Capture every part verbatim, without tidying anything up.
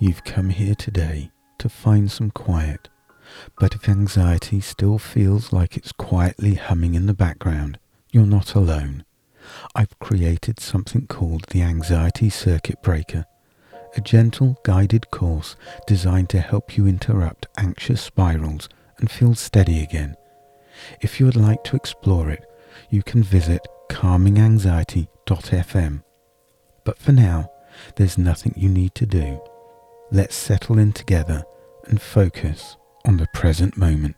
You've come here today to find some quiet, but if anxiety still feels like it's quietly humming in the background, you're not alone. I've created something called the Anxiety Circuit Breaker, a gentle guided course designed to help you interrupt anxious spirals and feel steady again. If you would like to explore it, you can visit calming anxiety dot f m. But for now, there's nothing you need to do. Let's settle in together and focus on the present moment.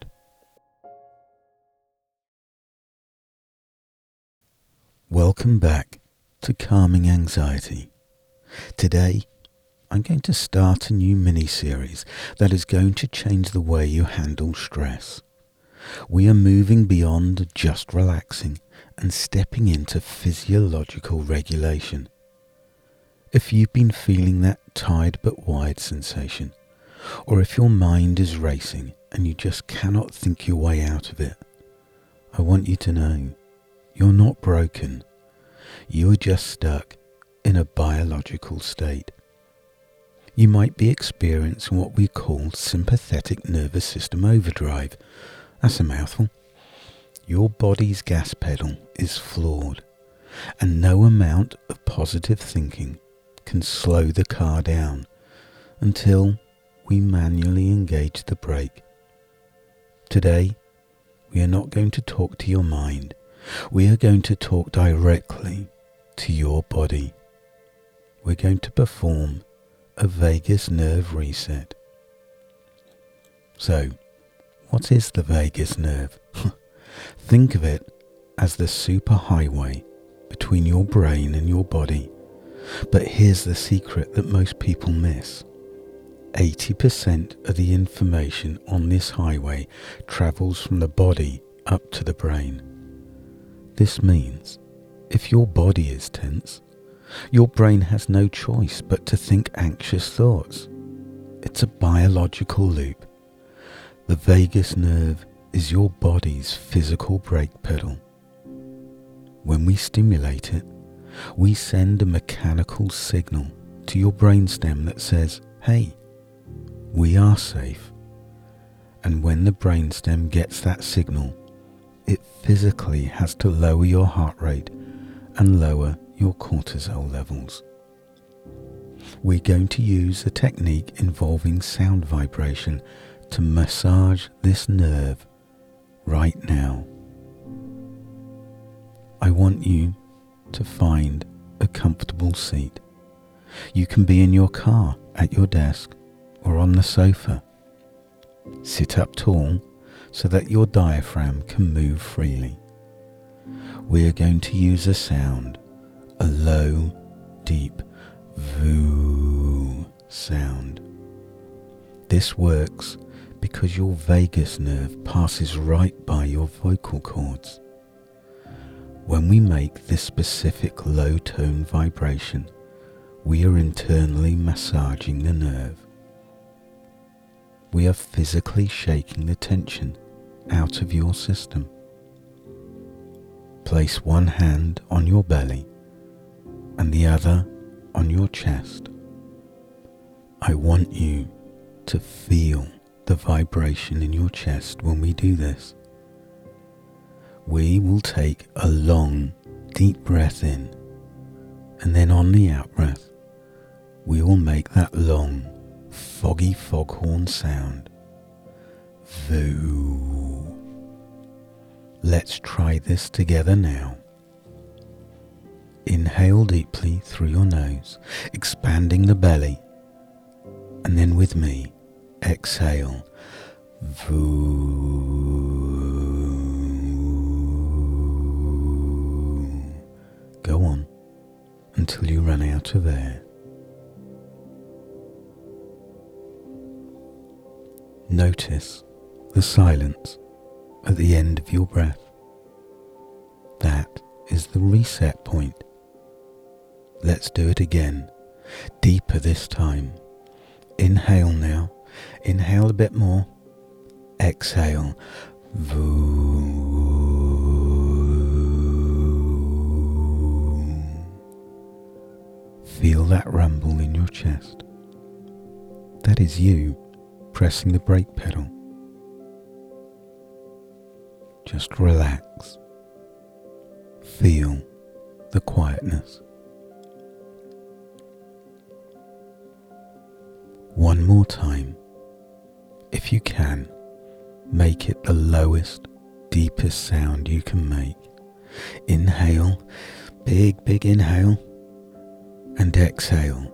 Welcome back to Calming Anxiety. Today, I'm going to start a new mini-series that is going to change the way you handle stress. We are moving beyond just relaxing and stepping into physiological regulation. If you've been feeling that tired but wide sensation, or if your mind is racing and you just cannot think your way out of it, I want you to know you're not broken. You are just stuck in a biological state. You might be experiencing what we call sympathetic nervous system overdrive. That's a mouthful. Your body's gas pedal is flawed, and no amount of positive thinking can slow the car down until we manually engage the brake. Today, we are not going to talk to your mind. We are going to talk directly to your body. We're going to perform a vagus nerve reset. So, what is the vagus nerve? Think of it as the superhighway between your brain and your body. But here's the secret that most people miss. eighty percent of the information on this highway travels from the body up to the brain. This means if your body is tense, your brain has no choice but to think anxious thoughts. It's a biological loop. The vagus nerve is your body's physical brake pedal. When we stimulate it, we send a mechanical signal to your brainstem that says, hey, we are safe. And when the brainstem gets that signal, it physically has to lower your heart rate and lower your cortisol levels. We're going to use a technique involving sound vibration to massage this nerve right now. I want you to find a comfortable seat. You can be in your car, at your desk, or on the sofa. Sit up tall so that your diaphragm can move freely. We are going to use a sound, a low, deep voo sound. This works because your vagus nerve passes right by your vocal cords. When we make this specific low tone vibration, we are internally massaging the nerve. We are physically shaking the tension out of your system. Place one hand on your belly and the other on your chest. I want you to feel the vibration in your chest when we do this. We will take a long, deep breath in, and then on the out-breath, we will make that long, foggy foghorn sound. Voo. Let's try this together now. Inhale deeply through your nose, expanding the belly, and then with me, exhale. Voo. Go on until you run out of air. Notice the silence at the end of your breath. That is the reset point. Let's do it again, deeper this time. Inhale now. Inhale a bit more. Exhale. Voo. Feel that rumble in your chest. that is you pressing the brake pedal. Just relax. Feel the quietness. One more time, if you can, make it the lowest, deepest sound you can make. Inhale, big, big inhale, and exhale.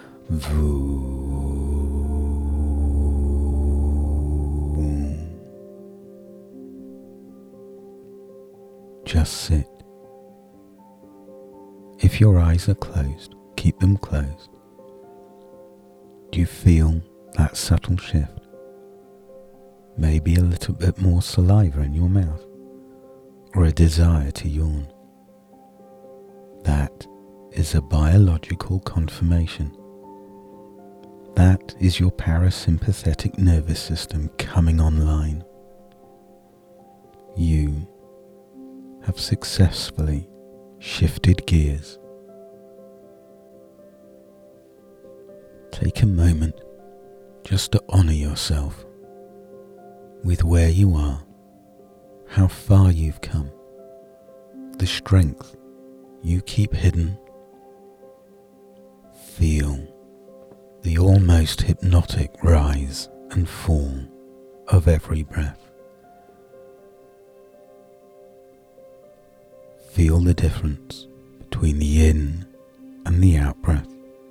Vroom. Just sit. If your eyes are closed, keep them closed. Do you feel that subtle shift? Maybe a little bit more saliva in your mouth, or a desire to yawn. That is a biological confirmation. That is your parasympathetic nervous system coming online. You have successfully shifted gears. Take a moment just to honour yourself with where you are, how far you've come, the strength you keep hidden. Feel the almost hypnotic rise and fall of every breath. Feel the difference between the in and the out breath.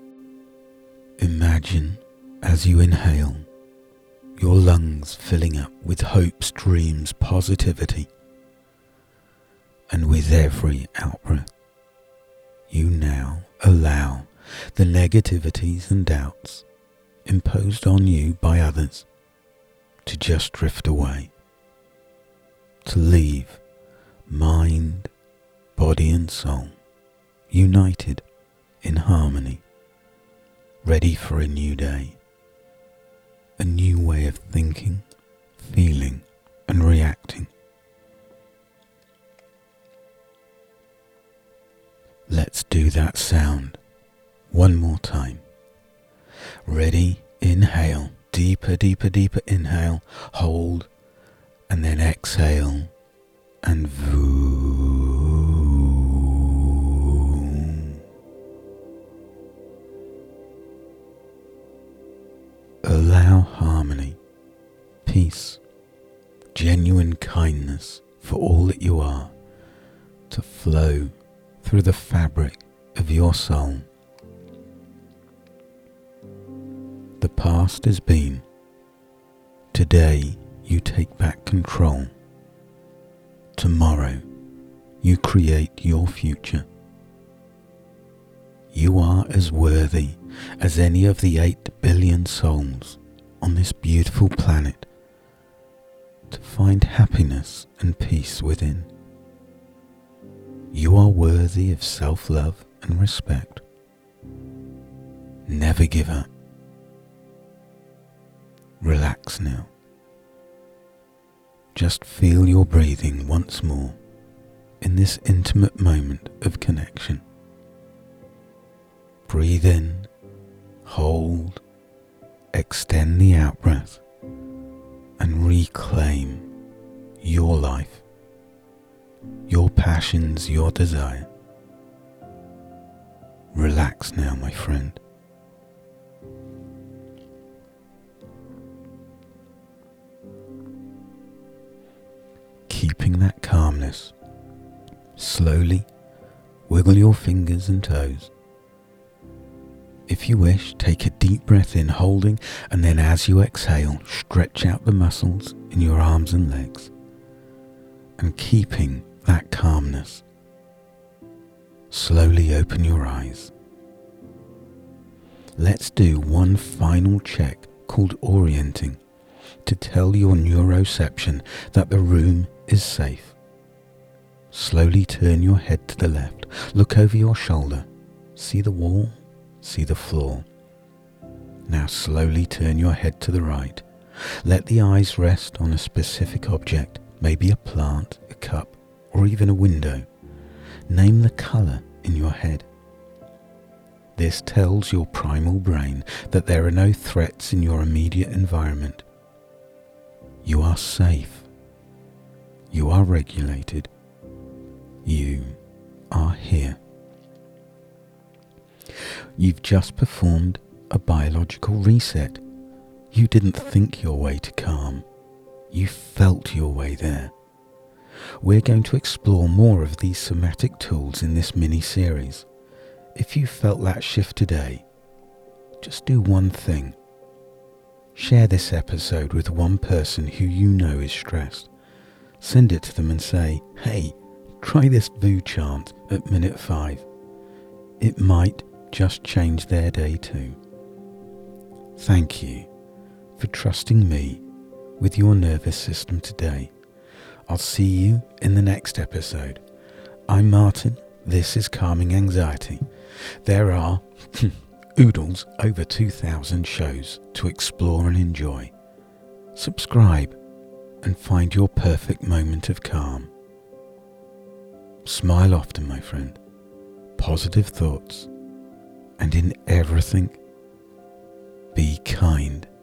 Imagine as you inhale, your lungs filling up with hopes, dreams, positivity. And with every out-breath, you now allow the negativities and doubts imposed on you by others to just drift away, to leave mind, body and soul united in harmony, ready for a new day, a new way of thinking, feeling and reacting. Let's do that sound one more time. Ready? Inhale. Deeper, deeper, deeper inhale. Hold. And then exhale. And vroom. Allow harmony, peace, genuine kindness for all that you are to flow through the fabric of your soul. The past has been. Today you take back control. Tomorrow you create your future. You are as worthy as any of the eight billion souls on this beautiful planet to find happiness and peace within. You are worthy of self-love and respect. Never give up. Relax now. Just feel your breathing once more in this intimate moment of connection. Breathe in, hold, extend the out-breath, and reclaim your life, your passions, your desire. Relax now, my friend. Keeping that calmness, slowly wiggle your fingers and toes. If you wish, take a deep breath in, holding, and then as you exhale, stretch out the muscles in your arms and legs. And keeping that calmness, slowly open your eyes. Let's do one final check called orienting to tell your neuroception that the room is safe. Slowly turn your head to the left, look over your shoulder, see the wall, see the floor. Now slowly turn your head to the right. Let the eyes rest on a specific object, maybe a plant, a cup, or even a window. Name the colour in your head. This tells your primal brain that there are no threats in your immediate environment. You are safe. You are regulated. You are here. You've just performed a biological reset. You didn't think your way to calm. You felt your way there. We're going to explore more of these somatic tools in this mini-series. If you felt that shift today, just do one thing. Share this episode with one person who you know is stressed. Send it to them and say, hey, try this V U chant at minute five. It might just change their day too. Thank you for trusting me with your nervous system today. I'll see you in the next episode. I'm Martin. This is Calming Anxiety. There are oodles over two thousand shows to explore and enjoy. Subscribe and find your perfect moment of calm. Smile often, my friend. Positive thoughts. And in everything, be kind.